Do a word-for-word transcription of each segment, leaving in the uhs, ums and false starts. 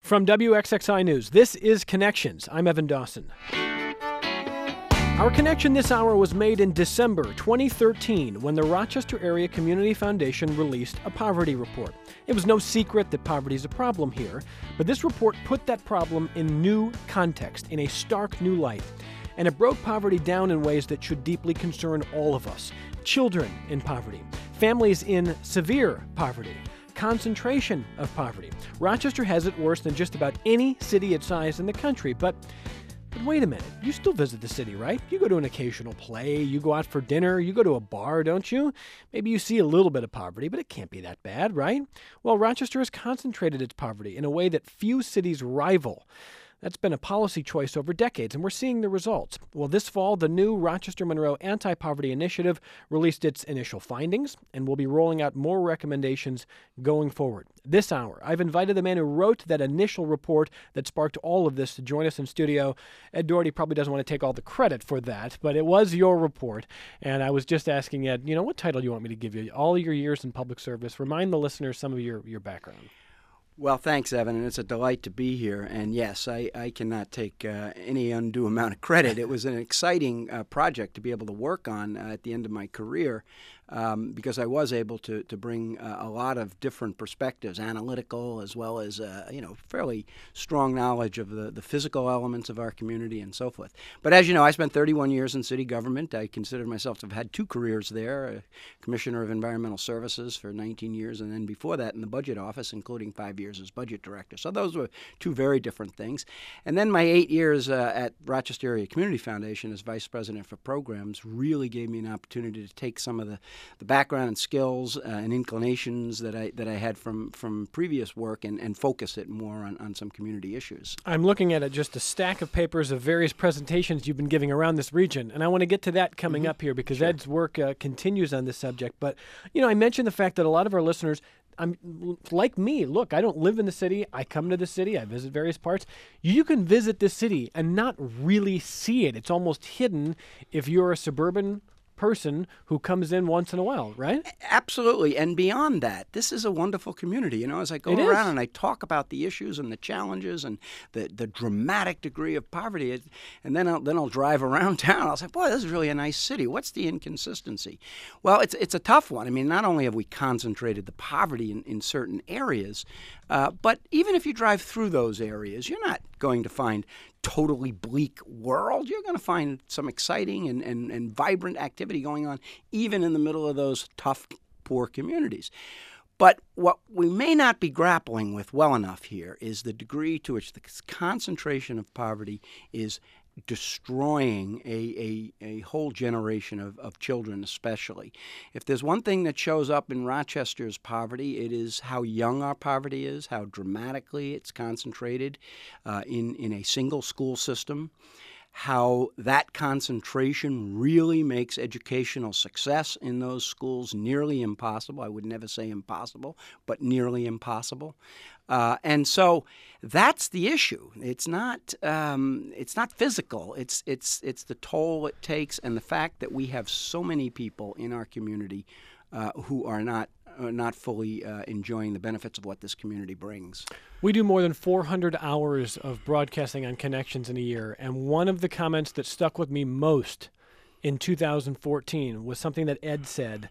From W X X I News, this is Connections. I'm Evan Dawson. Our connection this hour was made in December twenty thirteen when the Rochester Area Community Foundation released a poverty report. It was no secret that poverty is a problem here, but this report put that problem in new context, in a stark new light. And it broke poverty down in ways that should deeply concern all of us. Children in poverty, families in severe poverty, concentration of poverty. Rochester has it worse than just about any city its size in the country, but But wait a minute, you still visit the city, right? You go to an occasional play, you go out for dinner, you go to a bar, don't you? Maybe you see a little bit of poverty, but it can't be that bad, right? Well, Rochester has concentrated its poverty in a way that few cities rival. That's been a policy choice over decades, and we're seeing the results. Well, this fall, the new Rochester Monroe Anti-Poverty Initiative released its initial findings, and we'll be rolling out more recommendations going forward. This hour, I've invited the man who wrote that initial report that sparked all of this to join us in studio. Ed Doherty probably doesn't want to take all the credit for that, but it was your report, and I was just asking Ed, you know, what title do you want me to give you? All your years in public service. Remind the listeners some of your, your background. Well, thanks, Evan, and it's a delight to be here. And yes, I, I cannot take uh, any undue amount of credit. It was an exciting uh, project to be able to work on uh, at the end of my career um, because I was able to to bring uh, a lot of different perspectives, analytical as well as uh, you know fairly strong knowledge of the, the physical elements of our community and so forth. But as you know, I spent thirty-one years in city government. I considered myself to have had two careers there, a Commissioner of Environmental Services for nineteen years, and then before that in the Budget Office, including five years as budget director. So those were two very different things. And then my eight years uh, at Rochester Area Community Foundation as vice president for programs really gave me an opportunity to take some of the, the background and skills uh, and inclinations that I that I had from, from previous work and, and focus it more on, on some community issues. I'm looking at it, just a stack of papers of various presentations you've been giving around this region, and I want to get to that coming mm-hmm. up here because sure. Ed's work uh, continues on this subject. But, you know, I mentioned the fact that a lot of our listeners I'm like me. Look, I don't live in the city. I come to the city. I visit various parts. You can visit this city and not really see it. It's almost hidden if you're a suburban person who comes in once in a while, right? Absolutely. And beyond that, this is a wonderful community. You know, as I go it around is. and I talk about the issues and the challenges and the, the dramatic degree of poverty, it, and then I'll, then I'll drive around town. I'll say, boy, this is really a nice city. What's the inconsistency? Well, it's it's a tough one. I mean, not only have we concentrated the poverty in, in certain areas, uh, but even if you drive through those areas, you're not going to find totally bleak world. You're going to find some exciting and, and, and vibrant activity going on even in the middle of those tough, poor communities. But what we may not be grappling with well enough here is the degree to which the concentration of poverty is destroying a, a, a whole generation of, of children especially. If there's one thing that shows up in Rochester's poverty, it is how young our poverty is, how dramatically it's concentrated uh, in, in a single school system, how that concentration really makes educational success in those schools nearly impossible. I would never say impossible, but nearly impossible. Uh, and so that's the issue. It's not um, it's not physical. It's it's it's the toll it takes, and the fact that we have so many people in our community uh, who are not are not fully uh, enjoying the benefits of what this community brings. We do more than four hundred hours of broadcasting on Connections in a year, and one of the comments that stuck with me most in two thousand fourteen was something that Ed said.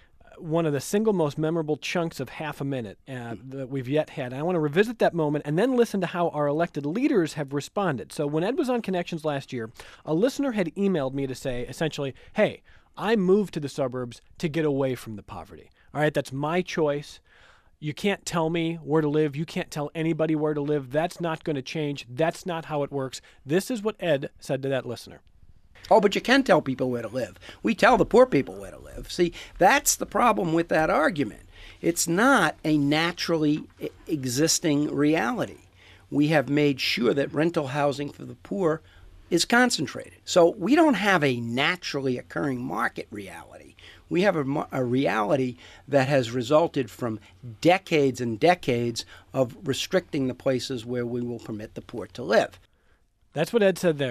One of the single most memorable chunks of half a minute uh, that we've yet had. And I want to revisit that moment and then listen to how our elected leaders have responded. So when Ed was on Connections last year, a listener had emailed me to say, essentially, hey, I moved to the suburbs to get away from the poverty. All right, that's my choice. You can't tell me where to live. You can't tell anybody where to live. That's not going to change. That's not how it works. This is what Ed said to that listener. Oh, but you can tell people where to live. We tell the poor people where to live. See, that's the problem with that argument. It's not a naturally existing reality. We have made sure that rental housing for the poor is concentrated. So we don't have a naturally occurring market reality. We have a, a reality that has resulted from decades and decades of restricting the places where we will permit the poor to live. That's what Ed said there.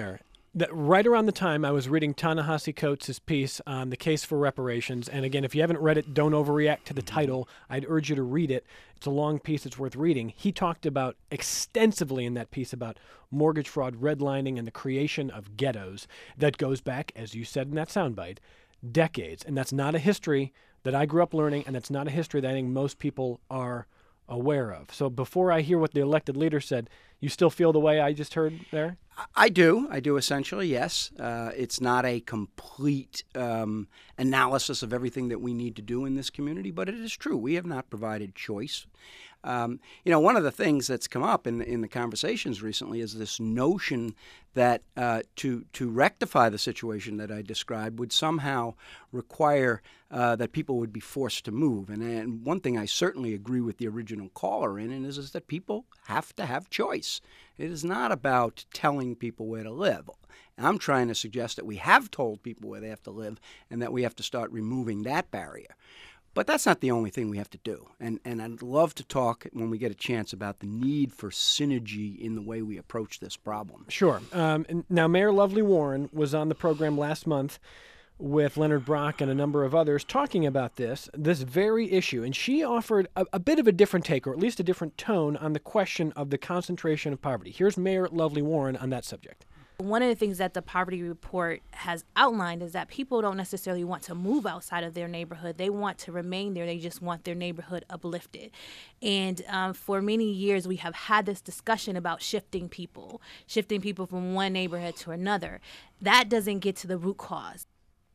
That right around the time I was reading Ta-Nehisi Coates' piece on the case for reparations, and again, if you haven't read it, don't overreact to the title. I'd urge you to read it. It's a long piece. It's worth reading. He talked about extensively in that piece about mortgage fraud, redlining, and the creation of ghettos that goes back, as you said in that soundbite, decades. And that's not a history that I grew up learning, and that's not a history that I think most people are aware of. So before I hear what the elected leader said, you still feel the way I just heard there? I do. I do essentially, yes. Uh, it's not a complete um, analysis of everything that we need to do in this community, but it is true. We have not provided choice. Um, you know, one of the things that's come up in, in the conversations recently is this notion that uh, to to rectify the situation that I described would somehow require uh, that people would be forced to move. And, and one thing I certainly agree with the original caller in and is, is that people have to have choice. It is not about telling people where to live. I'm trying to suggest that we have told people where they have to live and that we have to start removing that barrier. But that's not the only thing we have to do. And and I'd love to talk when we get a chance about the need for synergy in the way we approach this problem. Sure. Um, and now, Mayor Lovely Warren was on the program last month with Leonard Brock and a number of others talking about this, this very issue. And she offered a, a bit of a different take, or at least a different tone, on the question of the concentration of poverty. Here's Mayor Lovely Warren on that subject. One of the things that the poverty report has outlined is that people don't necessarily want to move outside of their neighborhood. They want to remain there. They just want their neighborhood uplifted. And um, for many years, we have had this discussion about shifting people, shifting people from one neighborhood to another. That doesn't get to the root cause.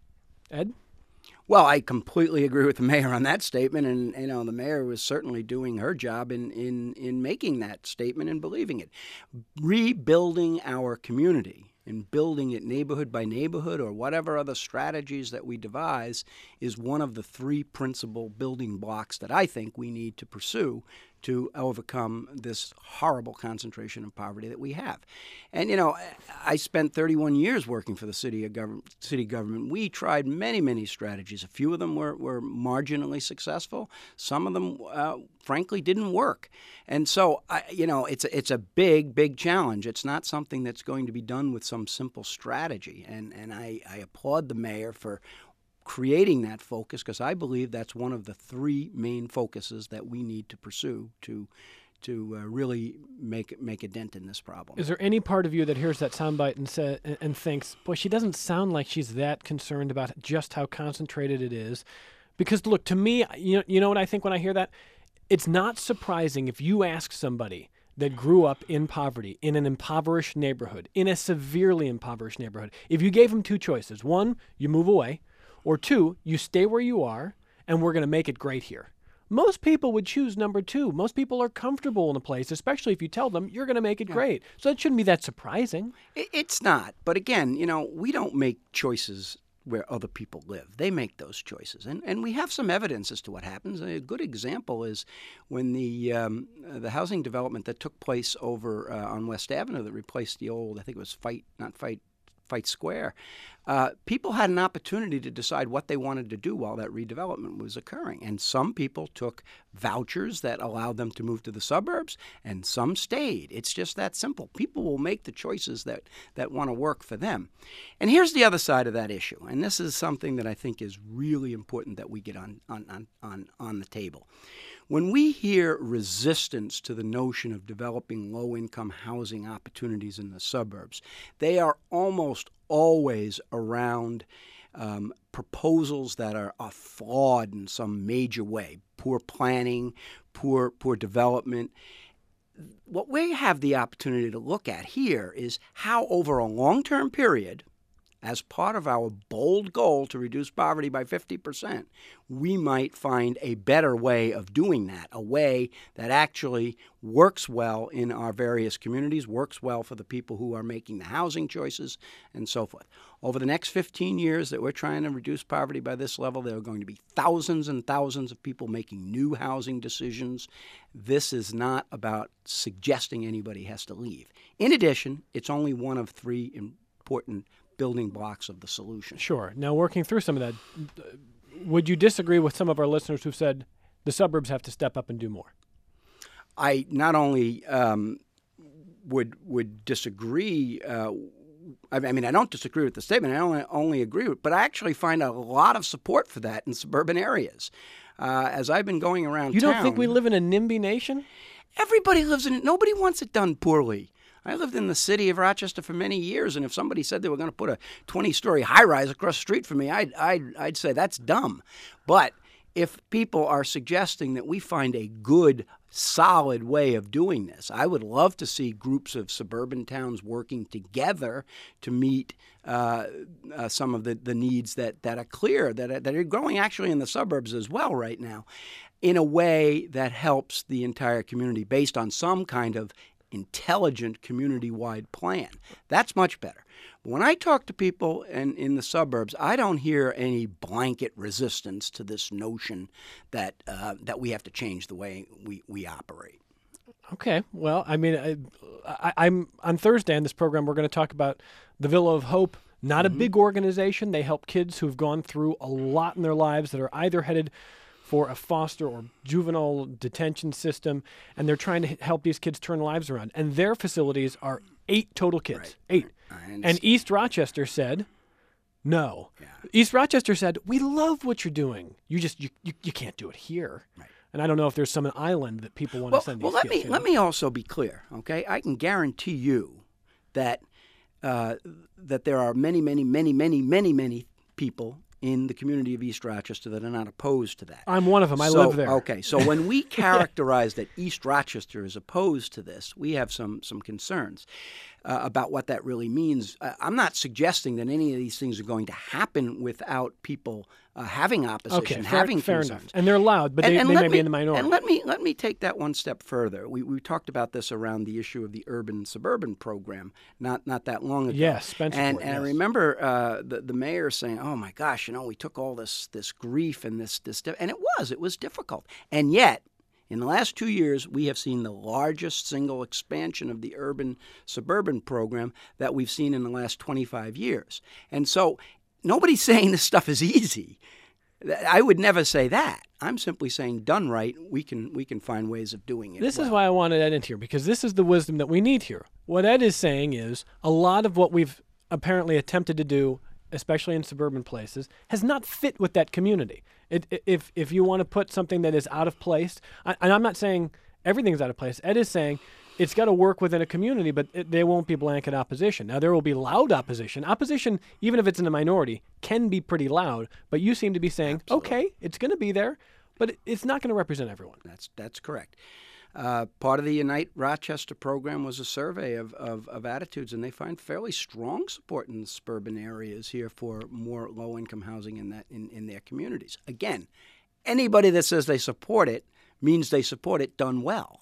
Ed? Well, I completely agree with the mayor on that statement, and you know the mayor was certainly doing her job in, in, in making that statement and believing it. Rebuilding our community and building it neighborhood by neighborhood or whatever other strategies that we devise is one of the three principal building blocks that I think we need to pursue to overcome this horrible concentration of poverty that we have. And, you know, I spent thirty-one years working for the city of government, city government. We tried many, many strategies. A few of them were, were marginally successful. Some of them, uh, frankly, didn't work. And so, I, you know, it's a, it's a big, big challenge. It's not something that's going to be done with some simple strategy. And, and I, I applaud the mayor for creating that focus, because I believe that's one of the three main focuses that we need to pursue to to uh, really make make a dent in this problem. Is there any part of you that hears that soundbite and sa- and thinks, boy, she doesn't sound like she's that concerned about just how concentrated it is? Because look, to me, you know, you know what I think when I hear that? It's not surprising if you ask somebody that grew up in poverty, in an impoverished neighborhood, in a severely impoverished neighborhood, if you gave them two choices: one, you move away, or two, you stay where you are, and we're going to make it great here. Most people would choose number two. Most people are comfortable in a place, especially if you tell them you're going to make it yeah. great. So it shouldn't be that surprising. It's not. But again, you know, we don't make choices where other people live. They make those choices. And and we have some evidence as to what happens. A good example is when the um, the housing development that took place over uh, on West Avenue that replaced the old, I think it was Fight, not Fight, Fight Square, uh, people had an opportunity to decide what they wanted to do while that redevelopment was occurring. And some people took vouchers that allowed them to move to the suburbs, and some stayed. It's just that simple. People will make the choices that, that want to work for them. And here's the other side of that issue, and this is something that I think is really important that we get on, on, on, on, on the table. When we hear resistance to the notion of developing low-income housing opportunities in the suburbs, they are almost always around um, proposals that are, are flawed in some major way, poor planning, poor, poor development. What we have the opportunity to look at here is how over a long-term period, as part of our bold goal to reduce poverty by fifty percent, we might find a better way of doing that, a way that actually works well in our various communities, works well for the people who are making the housing choices, and so forth. Over the next fifteen years that we're trying to reduce poverty by this level, there are going to be thousands and thousands of people making new housing decisions. This is not about suggesting anybody has to leave. In addition, it's only one of three important building blocks of the solution. Sure. Now, working through some of that, would you disagree with some of our listeners who said the suburbs have to step up and do more? I not only um, would would disagree uh, I mean, I don't disagree with the statement. I only, only agree with, but I actually find a lot of support for that in suburban areas. Uh, as I've been going around You town, don't think we live in a NIMBY nation? Everybody lives in it. Nobody wants it done poorly. I lived in the city of Rochester for many years, and if somebody said they were going to put a twenty-story high-rise across the street from me, I'd, I'd, I'd say that's dumb. But if people are suggesting that we find a good, solid way of doing this, I would love to see groups of suburban towns working together to meet uh, uh, some of the, the needs that, that are clear, that are, that are growing actually in the suburbs as well right now, in a way that helps the entire community based on some kind of intelligent community-wide plan. That's much better. But when I talk to people in, in the suburbs, I don't hear any blanket resistance to this notion that uh, that we have to change the way we, we operate. Okay. Well, I mean, I, I, I'm on Thursday on this program, we're going to talk about the Villa of Hope. Not mm-hmm. a big organization. They help kids who've gone through a lot in their lives that are either headed for a foster or juvenile detention system, and they're trying to help these kids turn lives around. And their facilities are eight total kids. Right. Eight. And East Rochester said, no. Yeah. East Rochester said, we love what you're doing. You just, you, you, you can't do it here. Right. And I don't know if there's some island that people want well, to send these well, let kids me to. Let me also be clear, okay? I can guarantee you that uh, that there are many, many, many, many, many, many people in the community of East Rochester that are not opposed to that. I'm one of them. I so, live there. Okay, so when we characterize that East Rochester is opposed to this, we have some some concerns uh, about what that really means. Uh, I'm not suggesting that any of these things are going to happen without people uh, having opposition, okay, fair, having fair concerns. enough. And they're loud, but and, they, and they may me, be in the minority. And let me let me take that one step further. We we talked about this around the issue of the urban-suburban program not not that long ago. Yes, Spencer. And, Court, and yes. I remember uh, the the mayor saying, "Oh my gosh, you know, we took all this this grief and this this," and it was it was difficult, and yet. In the last two years, we have seen the largest single expansion of the urban-suburban program that we've seen in the last twenty-five years. And so nobody's saying this stuff is easy. I would never say that. I'm simply saying, done right, we can we can find ways of doing it. This well. is why I wanted Ed in here, because this is the wisdom that we need here. What Ed is saying is a lot of what we've apparently attempted to do, especially in suburban places, has not fit with that community. It, if if you want to put something that is out of place, I, and I'm not saying everything's out of place. Ed is saying it's got to work within a community, but it, there won't be blanket opposition. Now, there will be loud opposition. Opposition, even if it's in a minority, can be pretty loud, but you seem to be saying, Absolutely. okay, it's going to be there, but it, it's not going to represent everyone. That's that's correct. Uh, part of the Unite Rochester program was a survey of, of, of attitudes, and they find fairly strong support in the suburban areas here for more low-income housing in that in, in their communities. Again, anybody that says they support it means they support it done well.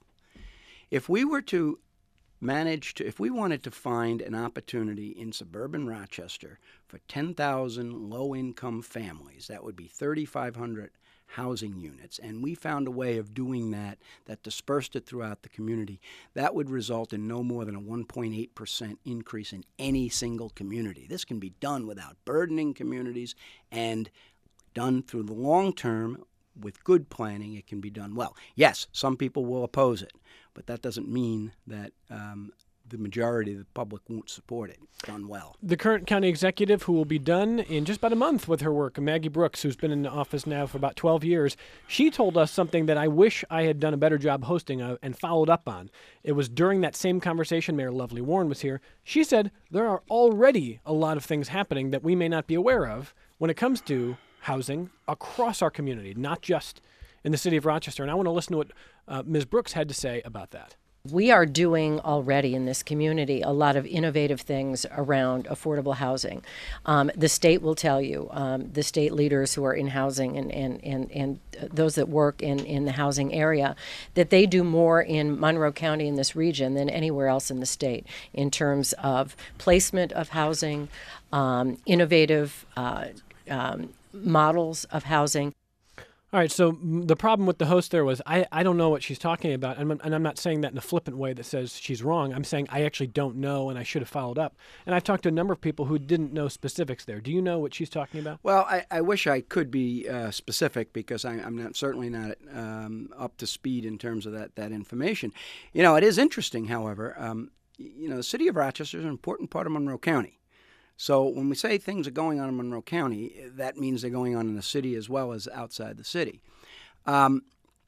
If we were to manage to, if we wanted to find an opportunity in suburban Rochester for ten thousand low-income families, that would be thirty-five hundred housing units, and we found a way of doing that that dispersed it throughout the community, that would result in no more than a one point eight percent increase in any single community. This can be done without burdening communities and done through the long term with good planning. It can be done well. Yes, some people will oppose it, but that doesn't mean that um, the majority of the public won't support it done well. The current county executive, who will be done in just about a month with her work, Maggie Brooks, who's been in the office now for about twelve years, she told us something that I wish I had done a better job hosting uh, and followed up on. It was during that same conversation, Mayor Lovely Warren was here. She said there are already a lot of things happening that we may not be aware of when it comes to housing across our community, not just in the city of Rochester. And I want to listen to what uh, Miz Brooks had to say about that. We are doing already in this community a lot of innovative things around affordable housing. Um, the state will tell you, um, the state leaders who are in housing and, and, and, and those that work in, in the housing area, that they do more in Monroe County in this region than anywhere else in the state in terms of placement of housing, um, innovative uh, um, models of housing. All right, so the problem with the host there was I, I don't know what she's talking about, and I'm, and I'm not saying that in a flippant way that says she's wrong. I'm saying I actually don't know, and I should have followed up. And I've talked to a number of people who didn't know specifics there. Do you know what she's talking about? Well, I, I wish I could be uh, specific because I, I'm not, certainly not um, up to speed in terms of that, that information. You know, it is interesting, however. Um, you know, the city of Rochester is an important part of Monroe County. So when we say things are going on in Monroe County, that means they're going on in the city as well as outside the city. Um,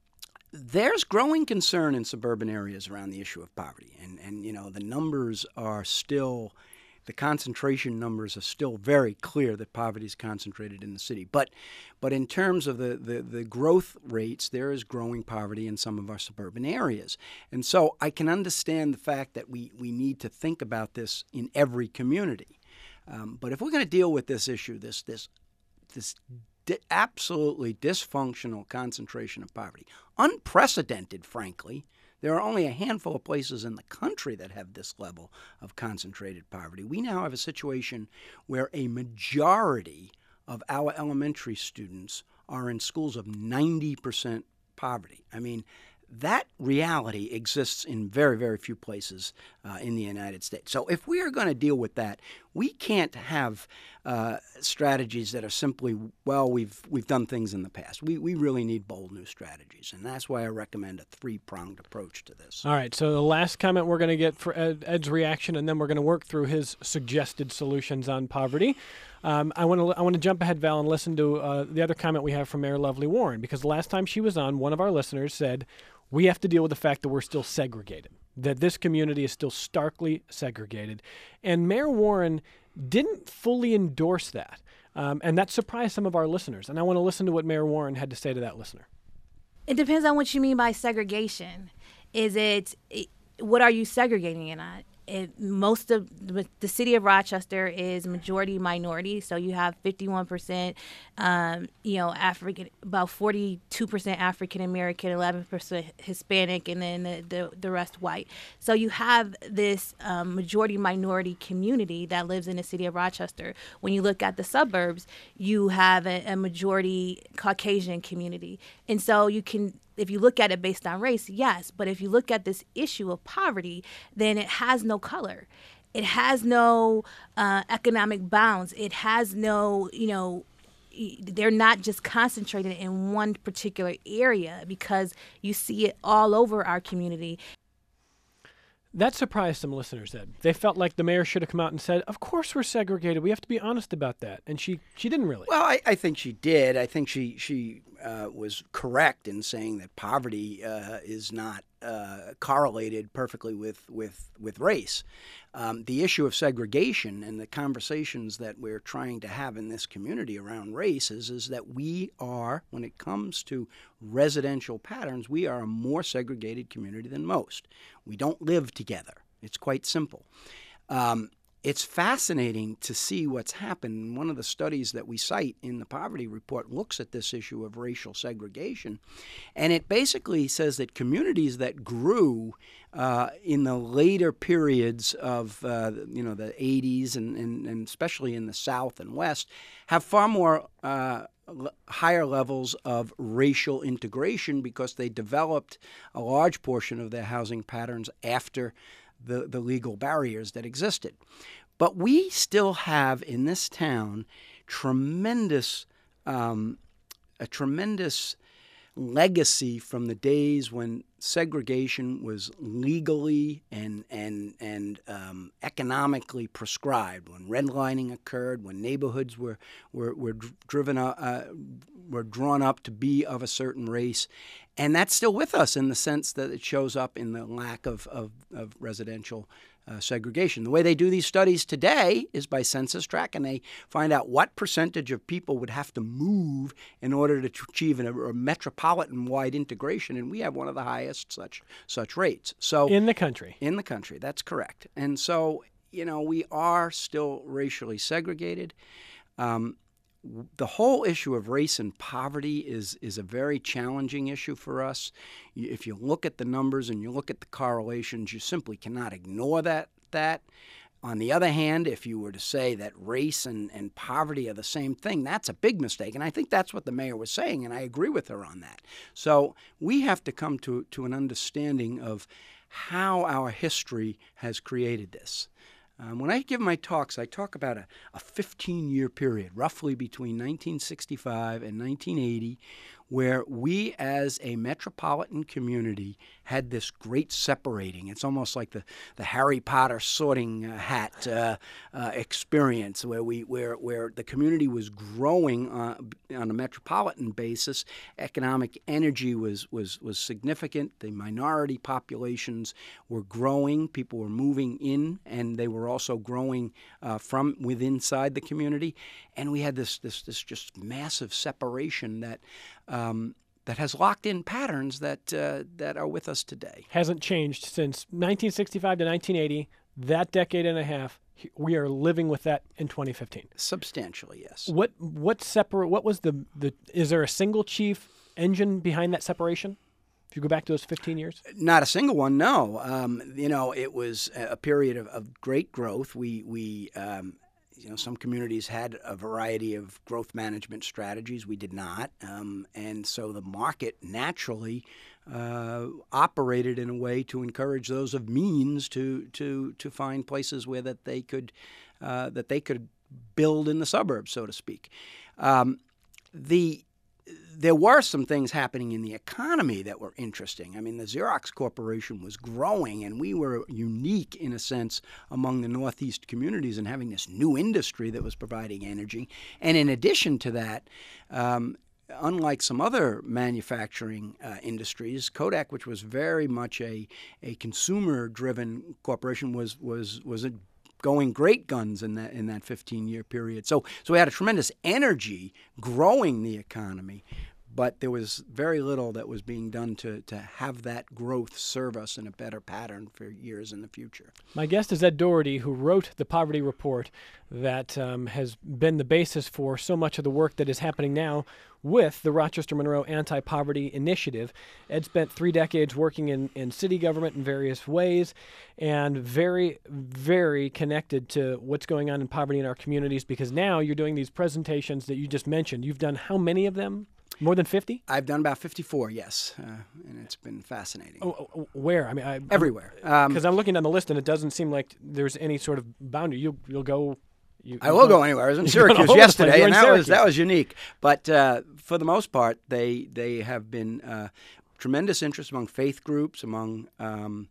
there's growing concern in suburban areas around the issue of poverty. And, and, you know, the numbers are still, the concentration numbers are still very clear that poverty is concentrated in the city. But but in terms of the, the, the growth rates, there is growing poverty in some of our suburban areas. And so I can understand the fact that we, we need to think about this in every community. Um, but if we're going to deal with this issue, this this this di- absolutely dysfunctional concentration of poverty, unprecedented, frankly. There are only a handful of places in the country that have this level of concentrated poverty. We now have a situation where a majority of our elementary students are in schools of ninety percent poverty. I mean, that reality exists in very, very few places uh, in the United States. So if we are going to deal with that, we can't have uh, strategies that are simply, well, we've we've done things in the past. We we really need bold new strategies, and that's why I recommend a three-pronged approach to this. All right, so the last comment we're going to get for Ed, Ed's reaction, and then we're going to work through his suggested solutions on poverty. Um, I want to I want to jump ahead, Val, and listen to uh, the other comment we have from Mayor Lovely Warren, because the last time she was on, one of our listeners said, we have to deal with the fact that we're still segregated, that this community is still starkly segregated. And Mayor Warren didn't fully endorse that, um, and that surprised some of our listeners. And I want to listen to what Mayor Warren had to say to that listener. It depends on what you mean by segregation. Is it, it what are you segregating it on? It, most of the, the city of Rochester is majority minority, so you have fifty-one percent, um, you know, African, about forty-two percent African American, eleven percent Hispanic, and then the, the, the rest white. So you have this um, majority minority community that lives in the city of Rochester. When you look at the suburbs, you have a, a majority Caucasian community, and so you can. If you look at it based on race, yes. But if you look at this issue of poverty, then it has no color. It has no uh, economic bounds. It has no, you know, they're not just concentrated in one particular area, because you see it all over our community. That surprised some listeners, Ed. They felt like the mayor should have come out and said, of course we're segregated. We have to be honest about that. And she, she didn't really. Well, I, I think she did. I think she, she uh, was correct in saying that poverty uh, is not uh, correlated perfectly with, with, with race. Um, the issue of segregation and the conversations that we're trying to have in this community around race is, is that we are, when it comes to residential patterns, we are a more segregated community than most. We don't live together. It's quite simple. Um, it's fascinating to see what's happened. One of the studies that we cite in the poverty report looks at this issue of racial segregation, and it basically says that communities that grew uh, in the later periods of uh, you know the eighties and, and, and especially in the South and West have far more uh, higher levels of racial integration because they developed a large portion of their housing patterns after the, the legal barriers that existed. But we still have in this town tremendous, um, a tremendous legacy from the days when segregation was legally and and and um, economically prescribed. When redlining occurred, when neighborhoods were were were driven up, uh, were drawn up to be of a certain race, and that's still with us in the sense that it shows up in the lack of of, of residential Uh, segregation. The way they do these studies today is by census tract, and they find out what percentage of people would have to move in order to achieve a, a metropolitan-wide integration, and we have one of the highest such such rates. So in the country. In the country, that's correct. And so, you know, we are still racially segregated. Um, The whole issue of race and poverty is is a very challenging issue for us. If you look at the numbers and you look at the correlations, you simply cannot ignore that. that. On the other hand, if you were to say that race and, and poverty are the same thing, that's a big mistake. And I think that's what the mayor was saying, and I agree with her on that. So we have to come to, to an understanding of how our history has created this. Um, when I give my talks, I talk about a, a fifteen-year period, roughly between nineteen sixty-five and nineteen eighty, where we as a metropolitan community had this great separating. It's almost like the, the Harry Potter sorting uh, hat uh, uh, experience, where we where where the community was growing uh, on a metropolitan basis. Economic energy was was was significant. The minority populations were growing. People were moving in, and they were also growing uh, from within inside the community. And we had this this this just massive separation that. Um, that has locked in patterns that uh, that are with us today. Hasn't changed since nineteen sixty-five to nineteen eighty, that decade and a half. We are living with that in twenty fifteen. Substantially, yes. What what separate? What was the, the is there a single chief engine behind that separation? If you go back to those fifteen years? Not a single one, no. Um, you know, it was a period of, of great growth. We we um, You know, some communities had a variety of growth management strategies. We did not. Um, and so the market naturally uh, operated in a way to encourage those of means to to to find places where that they could uh, that they could build in the suburbs, so to speak. Um, the There were some things happening in the economy that were interesting. I mean, the Xerox Corporation was growing, and we were unique in a sense among the Northeast communities in having this new industry that was providing energy. And in addition to that, um, unlike some other manufacturing uh, industries, Kodak, which was very much a, a consumer-driven corporation, was was was a going great guns in that in that fifteen-year period. So so we had a tremendous energy growing the economy, but there was very little that was being done to, to have that growth serve us in a better pattern for years in the future. My guest is Ed Doherty, who wrote the poverty report that um, has been the basis for so much of the work that is happening now with the Rochester Monroe Anti-Poverty Initiative. Ed spent three decades working in, in city government in various ways and very, very connected to what's going on in poverty in our communities, because now you're doing these presentations that you just mentioned. You've done how many of them? More than fifty? I've done about fifty-four, yes, uh, and it's been fascinating. Oh, oh, where? I mean, I, everywhere. Because um, I'm looking down the list, and it doesn't seem like there's any sort of boundary. You, you'll go. You, I will go anywhere. I was in Syracuse yesterday, and that Syracuse. was that was unique. But uh, for the most part, they they have been uh, tremendous interest among faith groups, among um,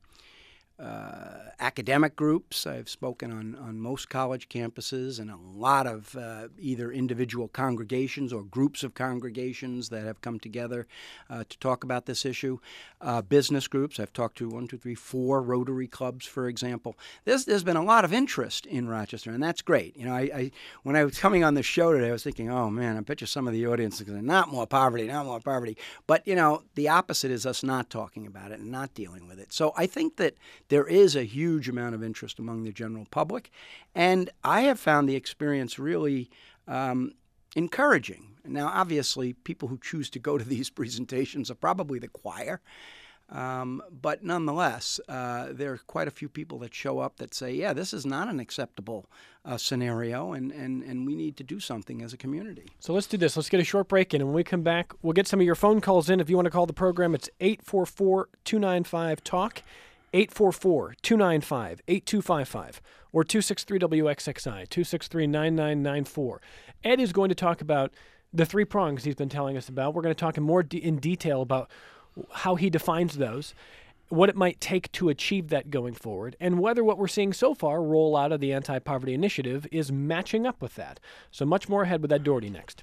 uh, academic groups. I've spoken on, on most college campuses, and a lot of uh, either individual congregations or groups of congregations that have come together uh, to talk about this issue. Uh, business groups. I've talked to one, two, three, four Rotary clubs, for example. There's there's been a lot of interest in Rochester, and that's great. You know, I, I when I was coming on the show today, I was thinking, oh man, I bet you some of the audience is going, not more poverty, not more poverty. But you know, the opposite is us not talking about it and not dealing with it. So I think that there is a huge amount of interest among the general public, and I have found the experience really um, encouraging. Now, obviously, people who choose to go to these presentations are probably the choir, um, but nonetheless, uh, there are quite a few people that show up that say, yeah, this is not an acceptable uh, scenario, and, and, and we need to do something as a community. So let's do this. Let's get a short break in, and when we come back, we'll get some of your phone calls in. If you want to call the program, it's eight four four, two nine five, talk. eight four four, two nine five, eight two five five or two six three W X X I, two six three, nine nine nine four. Ed is going to talk about the three prongs he's been telling us about. We're going to talk in more de- in detail about how he defines those, what it might take to achieve that going forward, and whether what we're seeing so far roll out of the Anti-Poverty Initiative is matching up with that. So much more ahead with Ed Doherty next.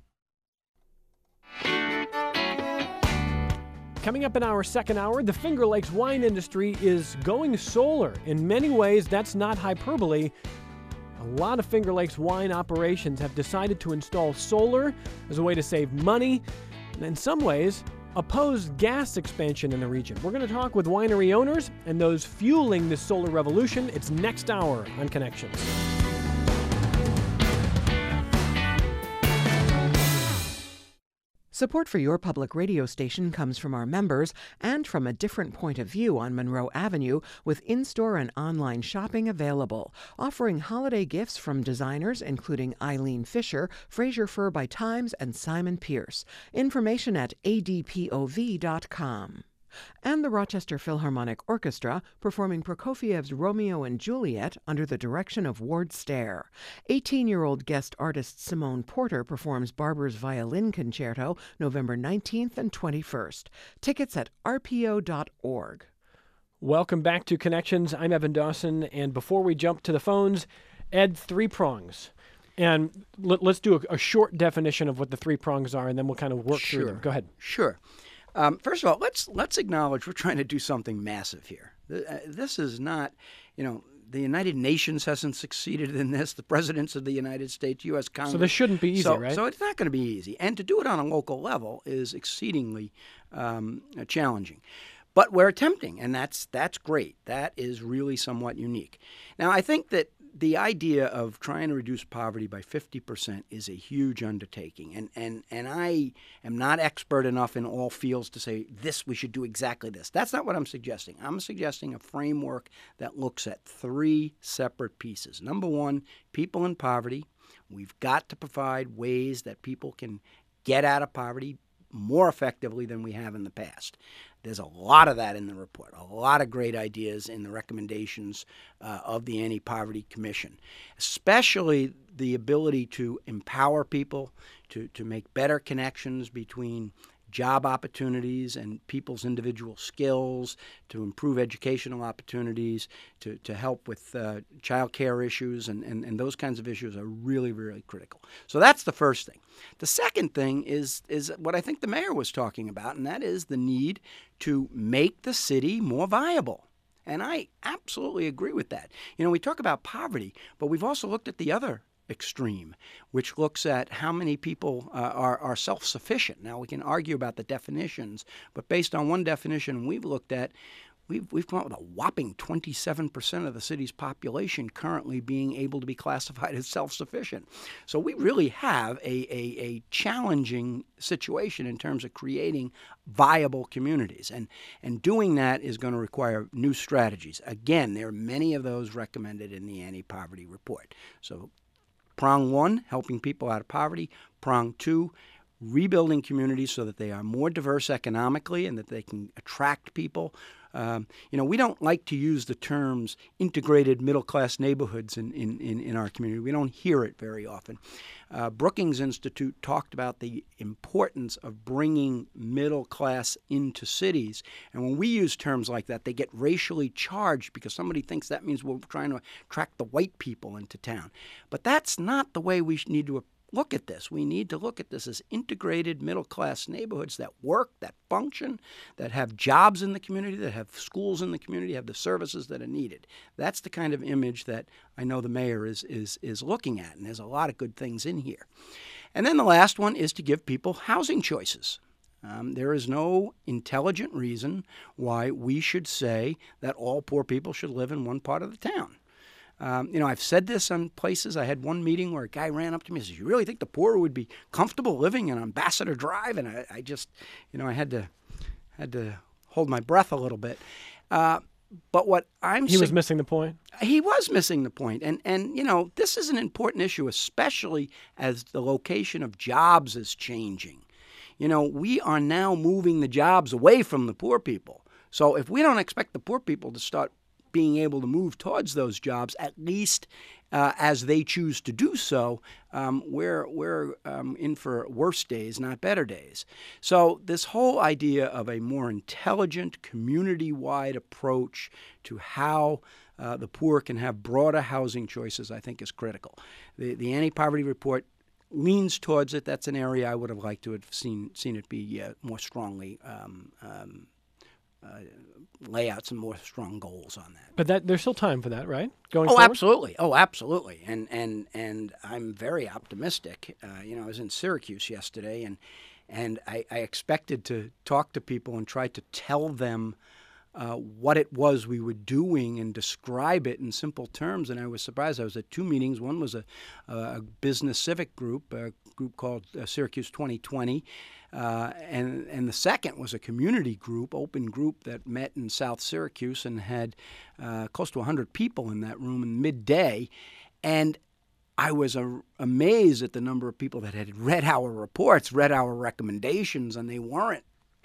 Coming up in our second hour, the Finger Lakes wine industry is going solar. In many ways, that's not hyperbole. A lot of Finger Lakes wine operations have decided to install solar as a way to save money, and in some ways, oppose gas expansion in the region. We're going to talk with winery owners and those fueling this solar revolution. It's next hour on Connections. Support for your public radio station comes from our members and from a different point of view on Monroe Avenue with in-store and online shopping available, offering holiday gifts from designers including Eileen Fisher, Fraser Fur by Times, and Simon Pierce. Information at a d p o v dot com. and the Rochester Philharmonic Orchestra performing Prokofiev's Romeo and Juliet under the direction of Ward Stair. eighteen-year-old guest artist Simone Porter performs Barber's Violin Concerto November nineteenth and twenty-first. Tickets at r p o dot org. Welcome back to Connections. I'm Evan Dawson, and before we jump to the phones, Ed, three prongs. And let, let's do a, a short definition of what the three prongs are, and then we'll kind of work Sure. through them. Go ahead. Sure. Um, first of all, let's let's acknowledge we're trying to do something massive here. This is not, you know, the United Nations hasn't succeeded in this. The presidents of the United States, U S Congress. So this shouldn't be easy, so, right? So it's not going to be easy. And to do it on a local level is exceedingly um, challenging. But we're attempting, and that's that's great. That is really somewhat unique. Now, I think that the idea of trying to reduce poverty by fifty percent is a huge undertaking. And, and, and I am not expert enough in all fields to say, this, we should do exactly this. That's not what I'm suggesting. I'm suggesting a framework that looks at three separate pieces. Number one, people in poverty. We've got to provide ways that people can get out of poverty more effectively than we have in the past. There's a lot of that in the report, a lot of great ideas in the recommendations uh, of the Anti-Poverty Commission, especially the ability to empower people, to, to make better connections between job opportunities and people's individual skills, to improve educational opportunities, to, to help with uh, child care issues, and, and, and those kinds of issues are really, really critical. So that's the first thing. The second thing is, is what I think the mayor was talking about, and that is the need to make the city more viable. And I absolutely agree with that. You know, we talk about poverty, but we've also looked at the other extreme, which looks at how many people uh, are, are self-sufficient. Now, we can argue about the definitions, but based on one definition we've looked at, we've, we've come up with a whopping twenty-seven percent of the city's population currently being able to be classified as self-sufficient. So we really have a, a, a challenging situation in terms of creating viable communities. And, and doing that is going to require new strategies. Again, there are many of those recommended in the Anti-Poverty Report. So prong one, helping people out of poverty. Prong two, rebuilding communities so that they are more diverse economically and that they can attract people. Um, you know, we don't like to use the terms integrated middle-class neighborhoods in, in, in, in our community. We don't hear it very often. Uh, Brookings Institute talked about the importance of bringing middle class into cities. And when we use terms like that, they get racially charged because somebody thinks that means we're trying to attract the white people into town. But that's not the way we need to look at this. We need to look at this as integrated middle-class neighborhoods that work, that function, that have jobs in the community, that have schools in the community, have the services that are needed. That's the kind of image that I know the mayor is is is looking at, and there's a lot of good things in here. And then the last one is to give people housing choices. Um, there is no intelligent reason why we should say that all poor people should live in one part of the town. Um, you know, I've said this on places. I had one meeting where a guy ran up to me and says, "You really think the poor would be comfortable living in Ambassador Drive?" And I, I just, you know, I had to had to hold my breath a little bit. Uh, but what I'm He saying, was missing the point. He was missing the point. And, and, you know, this is an important issue, especially as the location of jobs is changing. You know, we are now moving the jobs away from the poor people. So if we don't expect the poor people to start being able to move towards those jobs, at least uh, as they choose to do so, um, we're, we're um, in for worse days, not better days. So this whole idea of a more intelligent, community-wide approach to how uh, the poor can have broader housing choices, I think, is critical. The, the Anti-Poverty Report leans towards it. That's an area I would have liked to have seen, seen it be uh, more strongly um, um, uh, lay out some more strong goals on that. But that there's still time for that, right? Going oh, forward? absolutely. Oh, absolutely. And and and I'm very optimistic. Uh, you know, I was in Syracuse yesterday, and and I, I expected to talk to people and try to tell them uh, what it was we were doing and describe it in simple terms. And I was surprised. I was at two meetings. One was a, a business civic group, a group called uh, Syracuse twenty twenty. Uh, and, and the second was a community group, open group that met in South Syracuse and had uh, close to one hundred people in that room in midday. And I was uh, amazed at the number of people that had read our reports, read our recommendations, and they weren't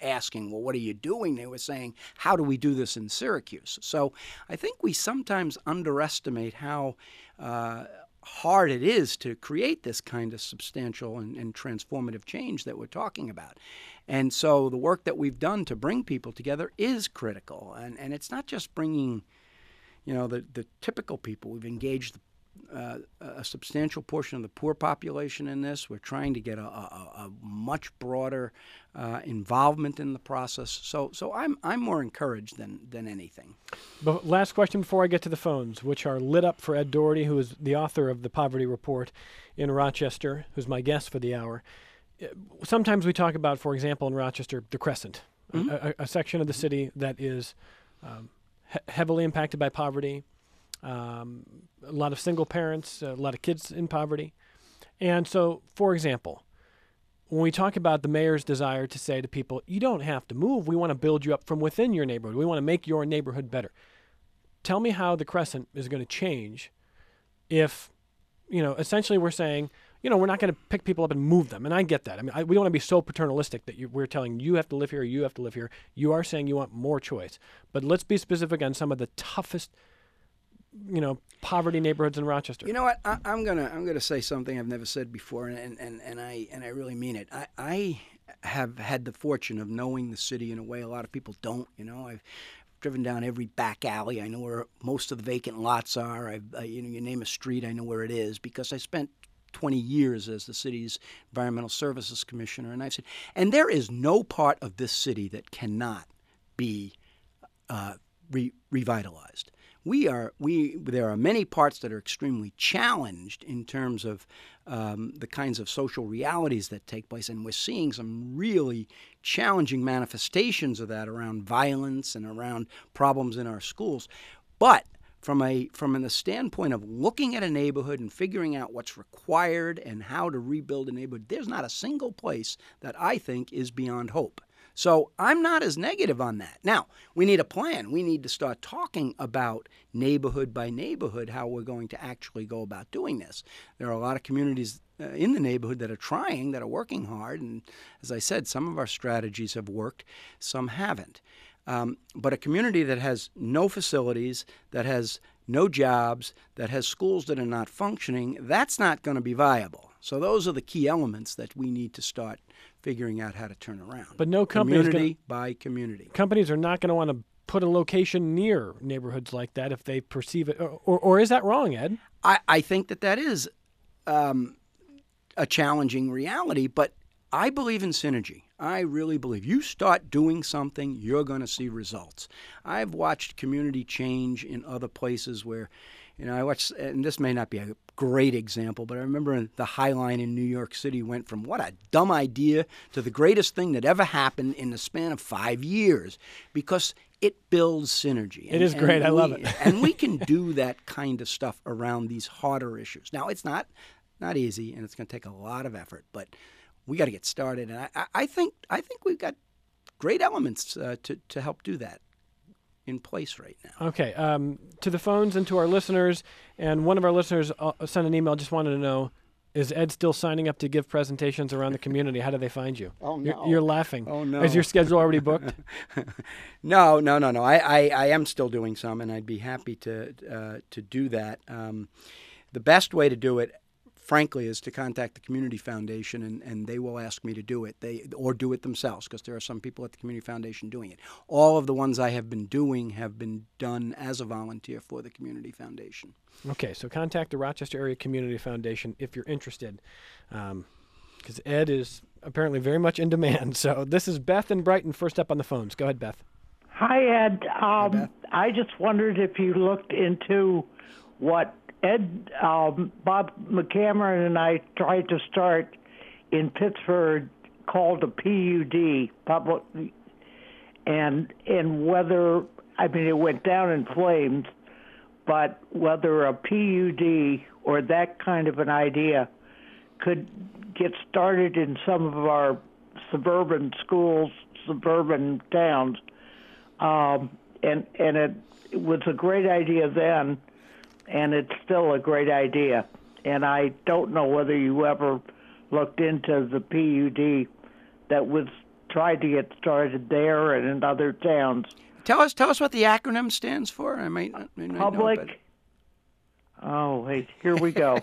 asking, well, what are you doing? They were saying, how do we do this in Syracuse? So I think we sometimes underestimate how uh, hard it is to create this kind of substantial and, and transformative change that we're talking about. And so the work that we've done to bring people together is critical. And, and it's not just bringing, you know, the, the typical people. We've engaged uh, a substantial portion of the poor population in this. We're trying to get a, a, a much broader uh, involvement in the process. So so I'm I'm more encouraged than, than anything. But last question before I get to the phones, which are lit up for Ed Doherty, who is the author of the Poverty Report in Rochester, who's my guest for the hour. Sometimes we talk about, for example, in Rochester, the Crescent, mm-hmm. a, a section of the city that is um, he- heavily impacted by poverty, um, a lot of single parents, a lot of kids in poverty. And so, for example, when we talk about the mayor's desire to say to people, you don't have to move, we want to build you up from within your neighborhood. We want to make your neighborhood better. Tell me how the Crescent is going to change if, you know, essentially we're saying, you know, we're not going to pick people up and move them. And I get that. I mean, I, we don't want to be so paternalistic that you, we're telling you have to live here, you have to live here. You are saying you want more choice. But let's be specific on some of the toughest, you know, poverty neighborhoods in Rochester. You know what? I, I'm gonna I'm gonna say something I've never said before, and, and, and I and I really mean it. I, I have had the fortune of knowing the city in a way a lot of people don't. You know, I've driven down every back alley. I know where most of the vacant lots are. I've, uh, you know, you name a street, I know where it is because I spent twenty years as the city's environmental services commissioner, and I've said, and there is no part of this city that cannot be uh, re- revitalized. We are we there are many parts that are extremely challenged in terms of um, the kinds of social realities that take place, and we're seeing some really challenging manifestations of that around violence and around problems in our schools. But From a from the standpoint of looking at a neighborhood and figuring out what's required and how to rebuild a neighborhood, there's not a single place that I think is beyond hope. So I'm not as negative on that. Now, we need a plan. We need to start talking about neighborhood by neighborhood how we're going to actually go about doing this. There are a lot of communities uh, in the neighborhood that are trying, that are working hard. And as I said, some of our strategies have worked, some haven't. Um, but a community that has no facilities, that has no jobs, that has schools that are not functioning, that's not going to be viable. So those are the key elements that we need to start figuring out how to turn around. But no companies community gonna, by community. Companies are not going to want to put a location near neighborhoods like that if they perceive it. Or, or, or is that wrong, Ed? I, I think that that is um, a challenging reality, but I believe in synergy. I really believe you start doing something, you're going to see results. I've watched community change in other places where, you know, I watched, and this may not be a great example, but I remember the High Line in New York City went from what a dumb idea to the greatest thing that ever happened in the span of five years because it builds synergy. It is great. I we, love it. And we can do that kind of stuff around these harder issues. Now, it's not not easy, and it's going to take a lot of effort, but we got to get started, and I, I think I think we've got great elements uh, to to help do that in place right now. Okay, um, to the phones and to our listeners, and one of our listeners uh, sent an email. Just wanted to know: is Ed still signing up to give presentations around the community? How do they find you? Oh no, you're, you're laughing. Oh no, is your schedule already booked? no, no, no, no. I, I, I am still doing some, and I'd be happy to uh, to do that. Um, the best way to do it, frankly, is to contact the Community Foundation, and, and they will ask me to do it, they or do it themselves, because there are some people at the Community Foundation doing it. All of the ones I have been doing have been done as a volunteer for the Community Foundation. Okay, so contact the Rochester Area Community Foundation if you're interested, because um, Ed is apparently very much in demand. So this is Beth and Brighton first up on the phones. Go ahead, Beth. Hi, Ed. Um, Hi, Beth. I just wondered if you looked into what Ed, um, Bob McCameron and I tried to start in Pittsburgh called a P U D, public, and and whether, I mean, it went down in flames, but whether a P U D or that kind of an idea could get started in some of our suburban schools, suburban towns, um, and and it, it was a great idea then. And it's still a great idea. And I don't know whether you ever looked into the P U D that was tried to get started there and in other towns. Tell us, tell us what the acronym stands for. I might, I might Public. know, but... Oh, wait, here we go.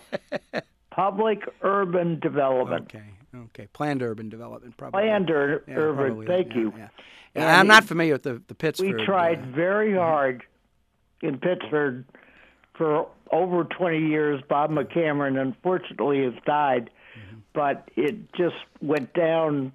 Public urban development. Okay, okay. Planned urban development, probably. Planned ur- yeah, urban. probably, Thank yeah, you. Yeah. And I'm not it- familiar with the the Pittsburgh. We tried uh, very hard in Pittsburgh for over twenty years. Bob McCameron, unfortunately, has died, mm-hmm. but it just went down.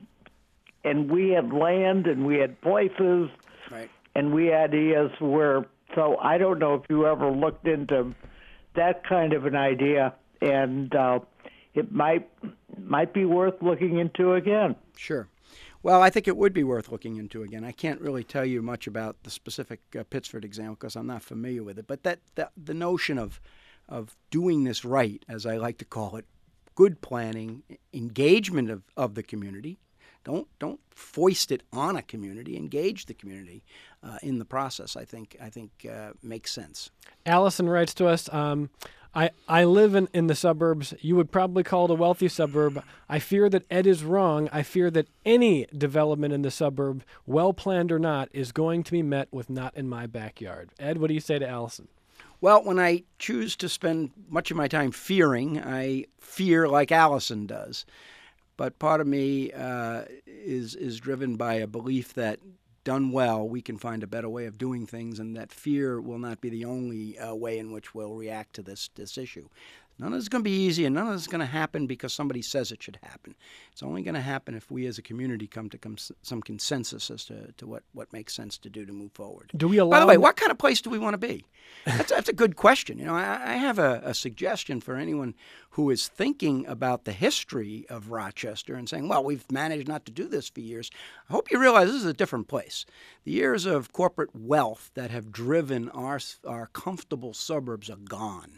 And we had land, and we had places, right. and we had ideas where. So I don't know if you ever looked into that kind of an idea, and uh, it might might be worth looking into again. Sure. Well, I think it would be worth looking into again. I can't really tell you much about the specific uh, Pittsford example because I'm not familiar with it. But that, that the notion of of doing this right, as I like to call it, good planning, engagement of, of the community. Don't don't foist it on a community. Engage the community uh, in the process. I think I think uh, makes sense. Allison writes to us. Um, I, I live in, in the suburbs. You would probably call it a wealthy suburb. I fear that Ed is wrong. I fear that any development in the suburb, well planned or not, is going to be met with not in my backyard. Ed, what do you say to Allison? Well, when I choose to spend much of my time fearing, I fear like Allison does. But part of me uh, is is driven by a belief that done well, we can find a better way of doing things, and that fear will not be the only uh, way in which we'll react to this this issue. None of it's going to be easy, and none of it's going to happen because somebody says it should happen. It's only going to happen if we as a community come to com- some consensus as to, to what, what makes sense to do to move forward. Do we allow? By the way, what kind of place do we want to be? That's, that's a good question. You know, I, I have a, a suggestion for anyone who is thinking about the history of Rochester and saying, well, we've managed not to do this for years. I hope you realize this is a different place. The years of corporate wealth that have driven our our comfortable suburbs are gone.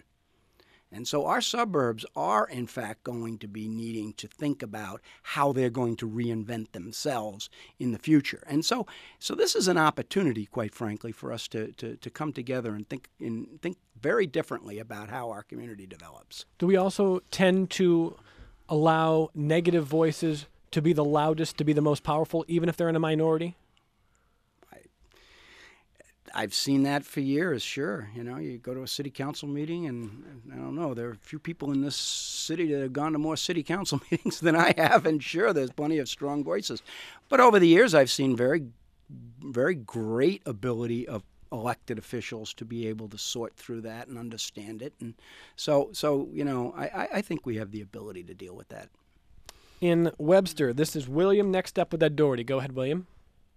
And so our suburbs are, in fact, going to be needing to think about how they're going to reinvent themselves in the future. And so so this is an opportunity, quite frankly, for us to, to, to come together and think and think very differently about how our community develops. Do we also tend to allow negative voices to be the loudest, to be the most powerful, even if they're in a minority? I've seen that for years, sure. You know, you go to a city council meeting, and I don't know, there are a few people in this city that have gone to more city council meetings than I have, and sure, there's plenty of strong voices. But over the years, I've seen very, very great ability of elected officials to be able to sort through that and understand it. And so, so you know, I, I think we have the ability to deal with that. In Webster, this is William next up with Ed Doherty. Go ahead, William.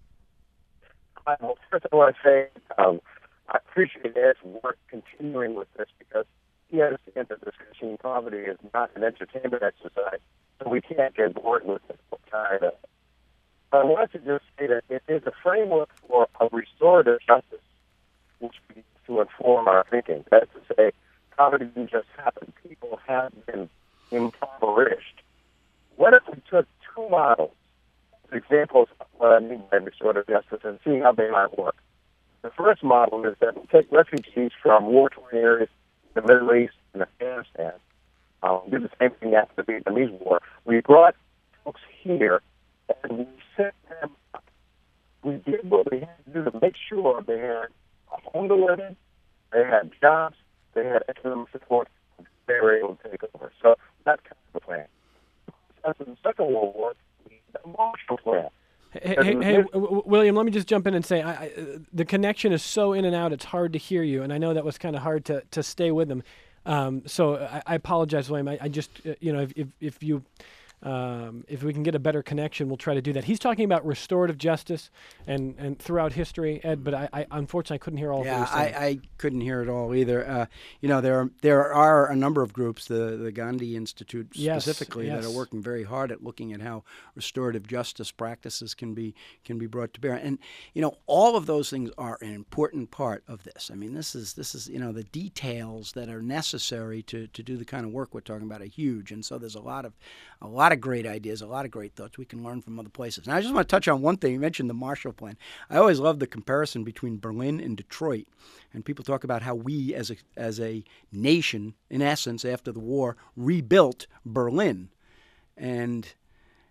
Well, first I want to say um, I appreciate Ed's work continuing with this because he understands that discussing poverty is not an entertainment exercise, so we can't get bored with it or tired of it. I want to just say that it is a framework for a restorative justice which needs to inform our thinking. That is to say, poverty didn't just happen. People have been impoverished. What if we took two models, examples of what I mean by restorative justice, and see how they might work? The first model is that we take refugees from war-torn areas in the Middle East and Afghanistan. Um, we did the same thing after the Vietnamese War. We brought folks here, and we set them up. We did what we had to do to make sure they had a home to live in, they had jobs, they had economic support, and they were able to take over. So that's kind of the plan. After the Second World War, we had a Marshall Plan. Hey, hey, hey w- w- William, let me just jump in and say I, I, the connection is so in and out, it's hard to hear you, and I know that was kind of hard to, to stay with them. Um, so I, I apologize, William. I, I just, uh, you know, if, if, if you... Um, if we can get a better connection, we'll try to do that. He's talking about restorative justice and, and throughout history, Ed, but I, I unfortunately I couldn't hear all yeah, of what he was saying. I, I couldn't hear it all either. Uh, you know, there are, there are a number of groups, the, the Gandhi Institute Yes, specifically, yes. that are working very hard at looking at how restorative justice practices can be can be brought to bear. And you know, all of those things are an important part of this. I mean, this is this is you know the details that are necessary to, to do the kind of work we're talking about are huge. And so there's a lot of a lot of great ideas, a lot of great thoughts we can learn from other places. And I just want to touch on one thing. You mentioned the Marshall Plan. I always love the comparison between Berlin and Detroit. And people talk about how we, as a as a nation, in essence, after the war, rebuilt Berlin. And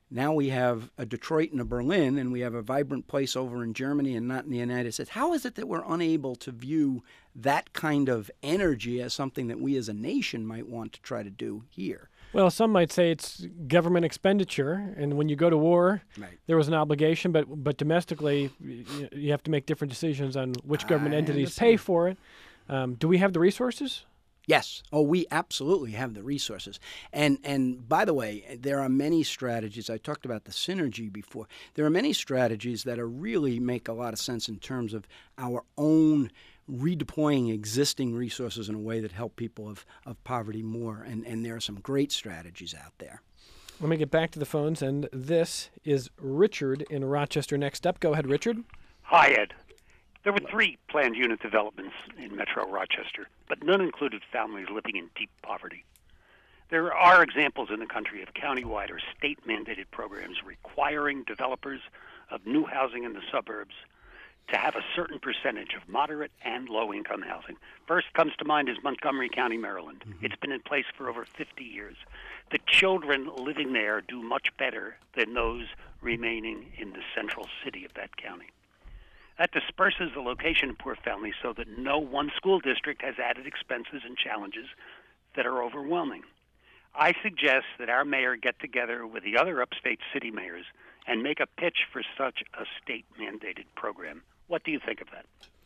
Now we have a Detroit and a Berlin, and we have a vibrant place over in Germany and not in the United States. How is it that we're unable to view that kind of energy as something that we as a nation might want to try to do here? Well, some might say it's government expenditure, and when you go to war, Right. there was an obligation, but but domestically, you, you have to make different decisions on which government I entities understand. pay for it. Um, do we have the resources? Yes. Oh, we absolutely have the resources. And and by the way, there are many strategies. I talked about the synergy before. There are many strategies that are really make a lot of sense in terms of our own redeploying existing resources in a way that help people of, of poverty more. And, and there are some great strategies out there. Let me get back to the phones, and this is Richard in Rochester next up. Go ahead, Richard. Hi, Ed. There were three planned unit developments in Metro Rochester, but none included families living in deep poverty. There are examples in the country of countywide or state-mandated programs requiring developers of new housing in the suburbs to have a certain percentage of moderate and low-income housing. First comes to mind is Montgomery County, Maryland. Mm-hmm. It's been in place for over fifty years. The children living there do much better than those remaining in the central city of that county. That disperses the location of poor families so that no one school district has added expenses and challenges that are overwhelming. I suggest that our mayor get together with the other upstate city mayors and make a pitch for such a state-mandated program. What do you think of that?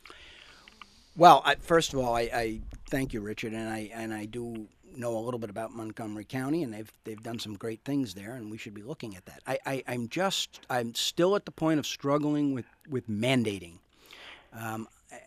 Well, I, first of all, I, I thank you, Richard, and I and I do know a little bit about Montgomery County, and they've they've done some great things there, and we should be looking at that. I, I I'm just I'm still at the point of struggling with with mandating. Um,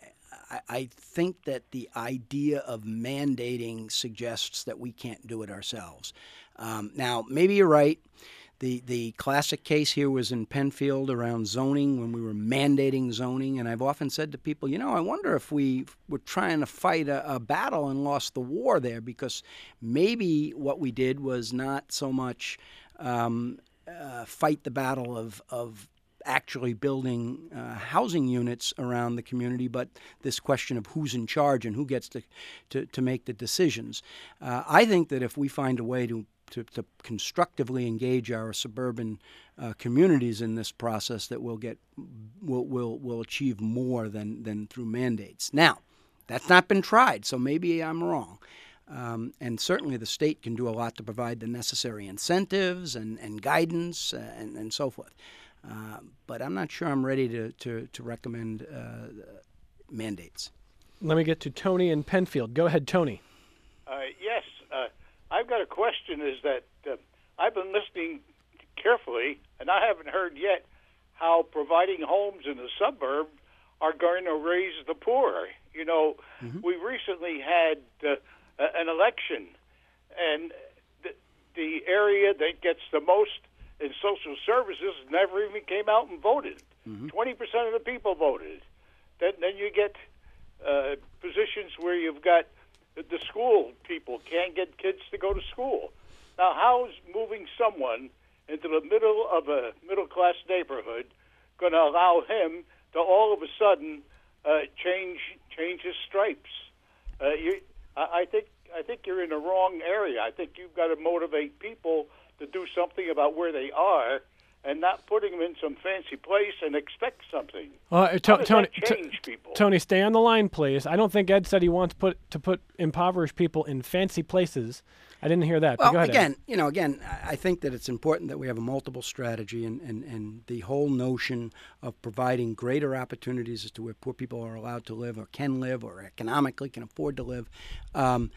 I, I think that the idea of mandating suggests that we can't do it ourselves. Um, now, maybe you're right. The the classic case here was in Penfield around zoning when we were mandating zoning, and I've often said to people, you know, I wonder if we were trying to fight a, a battle and lost the war there, because maybe what we did was not so much um, uh, fight the battle of of actually building uh, housing units around the community, but this question of who's in charge and who gets to to, to make the decisions. Uh, I think that if we find a way to To, to constructively engage our suburban uh, communities in this process, that we'll get, we'll, we'll, we'll achieve more than, than through mandates. Now, that's not been tried, so maybe I'm wrong. Um, and certainly the state can do a lot to provide the necessary incentives and, and guidance uh, and, and so forth. Uh, but I'm not sure I'm ready to, to, to recommend uh, mandates. Let me get to Tony in Penfield. Go ahead, Tony. Uh, yes. Uh, I've got a question, is that uh, I've been listening carefully, and I haven't heard yet how providing homes in the suburb are going to raise the poor. You know, mm-hmm. we recently had uh, an election, and the, the area that gets the most in social services never even came out and voted. Mm-hmm. twenty percent of the people voted. Then, then you get uh, positions where you've got the school people can't get kids to go to school. Now, how is moving someone into the middle of a middle-class neighborhood going to allow him to all of a sudden uh, change change his stripes? Uh, you, I, I think I think you're in the wrong area. I think you've got to motivate people to do something about where they are, and not putting them in some fancy place and expect something. Uh, How to, does Tony, that change t- people? Tony, stay on the line, please. I don't think Ed said he wants put to put impoverished people in fancy places. I didn't hear that. Well, go ahead, again, Ed. you know, again, I think that it's important that we have a multiple strategy, and, and, and the whole notion of providing greater opportunities as to where poor people are allowed to live or can live or economically can afford to live um,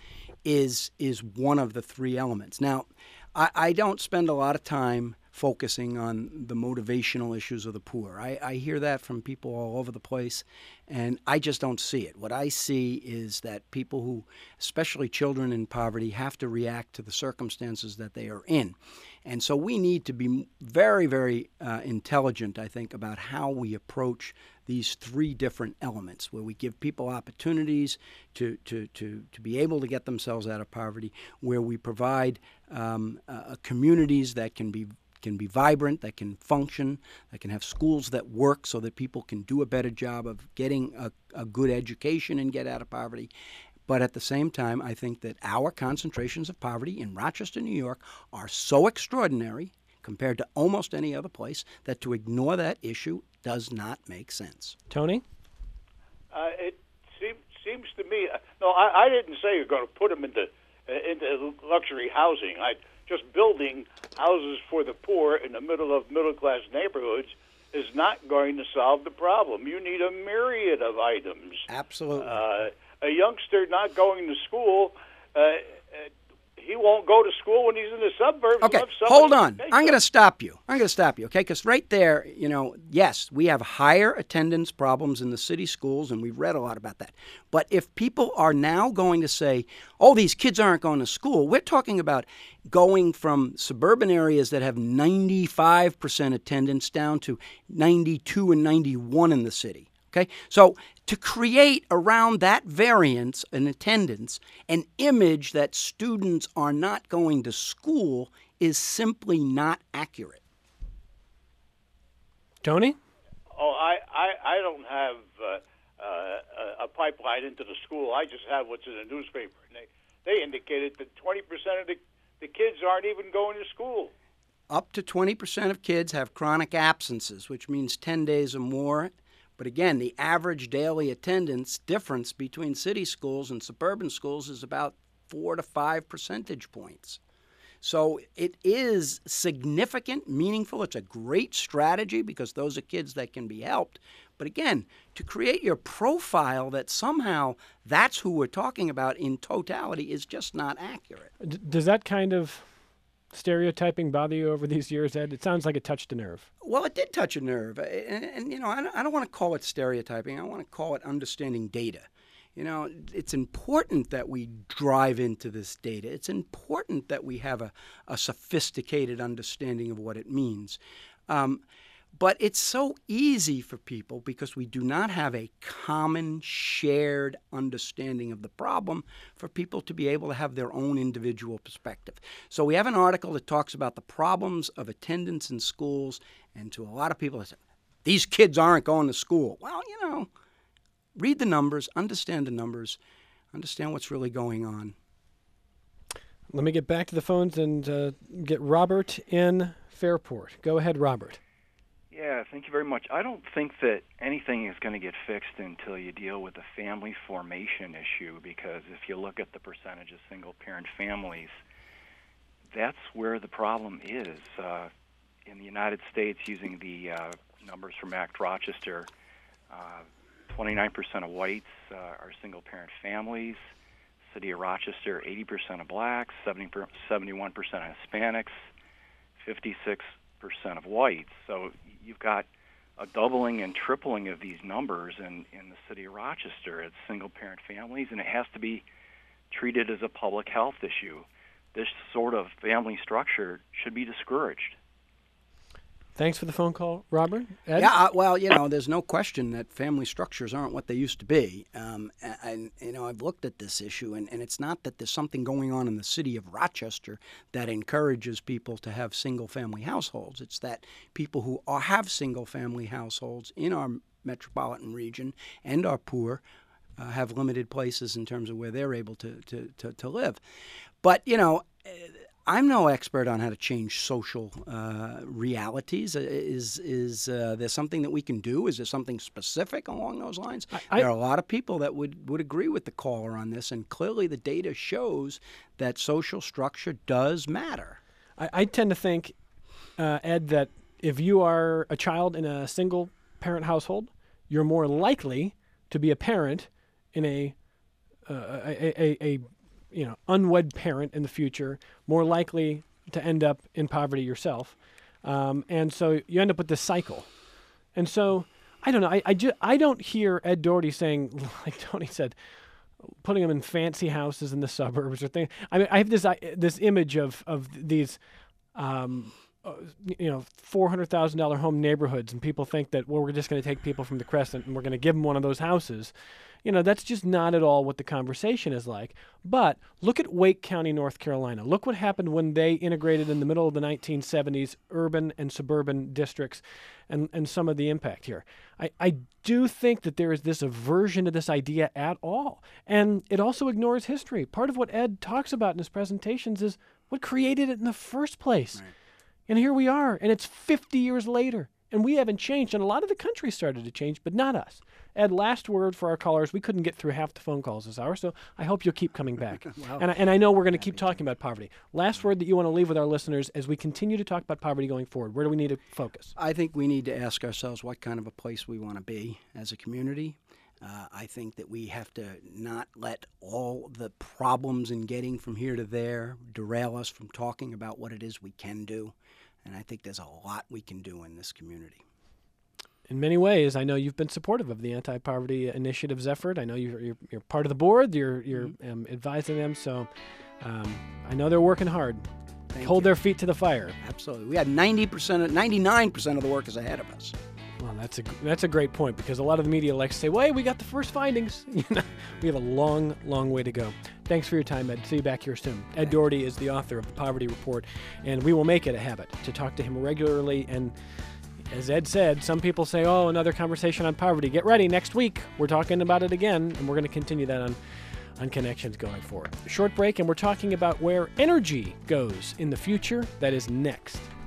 is is one of the three elements. Now, I, I don't spend a lot of time focusing on the motivational issues of the poor. I, I hear that from people all over the place, and I just don't see it. What I see is that people who, especially children in poverty, have to react to the circumstances that they are in. And so we need to be very, very uh, intelligent, I think, about how we approach these three different elements, where we give people opportunities to, to, to, to be able to get themselves out of poverty, where we provide um, uh, communities that can be can be vibrant, that can function, that can have schools that work so that people can do a better job of getting a, a good education and get out of poverty. But at the same time, I think that our concentrations of poverty in Rochester, New York, are so extraordinary compared to almost any other place, that to ignore that issue does not make sense. Tony? Uh, it seems seems to me. Uh, no, I, I didn't say you're going to put them into uh, into luxury housing. I just building houses for the poor in the middle of middle class neighborhoods is not going to solve the problem. You need a myriad of items. Absolutely. Uh, a youngster not going to school. Uh, uh, He won't go to school when he's in the suburbs. Okay, hold on. I'm going to stop you. I'm going to stop you, okay? Because right there, you know, yes, we have higher attendance problems in the city schools, and we've read a lot about that. But if people are now going to say, oh, these kids aren't going to school, we're talking about going from suburban areas that have ninety-five percent attendance down to ninety-two and ninety-one in the city. Okay, so to create around that variance in attendance an image that students are not going to school is simply not accurate. Tony? Oh, I, I, I don't have uh, uh, a pipeline into the school. I just have what's in the newspaper. And they, they indicated that twenty percent of the, the kids aren't even going to school. Up to twenty percent of kids have chronic absences, which means ten days or more. But again, the average daily attendance difference between city schools and suburban schools is about four to five percentage points. So it is significant, meaningful. It's a great strategy because those are kids that can be helped. But again, to create your profile that somehow that's who we're talking about in totality is just not accurate. D- does that kind of stereotyping bother you over these years, Ed? It sounds like it touched a nerve. Well, it did touch a nerve. And, and you know, I don't, I don't want to call it stereotyping. I want to call it understanding data. You know, it's important that we drive into this data. It's important that we have a, a sophisticated understanding of what it means. Um, but it's so easy for people because we do not have a common shared understanding of the problem for people to be able to have their own individual perspective. So we have an article that talks about the problems of attendance in schools, and to a lot of people, they say, these kids aren't going to school. Well, you know, read the numbers, understand the numbers, understand what's really going on. Let me get back to the phones and uh, get Robert in Fairport. Go ahead, Robert. Yeah, thank you very much. I don't think that anything is going to get fixed until you deal with the family formation issue, because if you look at the percentage of single-parent families, that's where the problem is. Uh, in the United States, using the uh, numbers from ACT Rochester, uh, twenty-nine percent of whites uh, are single-parent families. City of Rochester, eighty percent of blacks, seventy-one percent of Hispanics, fifty-six percent of whites. So you've got a doubling and tripling of these numbers in, in the city of Rochester. It's single-parent families, and it has to be treated as a public health issue. This sort of family structure should be discouraged. Thanks for the phone call, Robert. Ed? Yeah, uh, well, you know, there's no question that family structures aren't what they used to be. Um, and, and, you know, I've looked at this issue, and, and it's not that there's something going on in the city of Rochester that encourages people to have single-family households. It's that people who are, have single-family households in our metropolitan region and are poor uh, have limited places in terms of where they're able to, to, to, to live. But, you know, I'm no expert on how to change social uh, realities. Is is uh, there something that we can do? Is there something specific along those lines? I, there are a lot of people that would, would agree with the caller on this, and clearly the data shows that social structure does matter. I, I tend to think, uh, Ed, that if you are a child in a single-parent household, you're more likely to be a parent in a uh, a, a, a you know, unwed parent in the future, more likely to end up in poverty yourself. Um, and so you end up with this cycle. And so, I don't know, I, I, ju- I don't hear Ed Doherty saying, like Tony said, putting them in fancy houses in the suburbs or things. I mean, I have this I, this image of, of these, um, uh, you know, four hundred thousand dollars home neighborhoods, and people think that, well, we're just going to take people from the Crescent and we're going to give them one of those houses. You know, that's just not at all what the conversation is like. But look at Wake County, North Carolina. Look what happened when they integrated in the middle of the nineteen seventies urban and suburban districts, and, and some of the impact here. I, I do think that there is this aversion to this idea at all. And it also ignores history. Part of what Ed talks about in his presentations is what created it in the first place. Right. And here we are, and it's fifty years later, and we haven't changed. And a lot of the country started to change, but not us. Ed, last word for our callers. We couldn't get through half the phone calls this hour, so I hope you'll keep coming back. Well, and, I, and I know we're going to keep talking about poverty. Last word that you want to leave with our listeners as we continue to talk about poverty going forward. Where do we need to focus? I think we need to ask ourselves what kind of a place we want to be as a community. Uh, I think that we have to not let all the problems in getting from here to there derail us from talking about what it is we can do. And I think there's a lot we can do in this community. In many ways, I know you've been supportive of the Anti-Poverty Initiative's effort. I know you're, you're, you're part of the board. You're, you're mm-hmm. um, advising them. So um, I know they're working hard. Thank Hold you. their feet to the fire. Absolutely. We had ninety percent, ninety-nine percent of the work is ahead of us. Well, that's a that's a great point, because a lot of the media likes to say, "Well, hey, we got the first findings." You know, we have a long, long way to go. Thanks for your time, Ed. See you back here soon. Ed Doherty is the author of the Poverty Report, and we will make it a habit to talk to him regularly. And as Ed said, some people say, "Oh, another conversation on poverty." Get ready. Next week, we're talking about it again, and we're going to continue that on on Connections going forward. A short break, and we're talking about where energy goes in the future. That is next.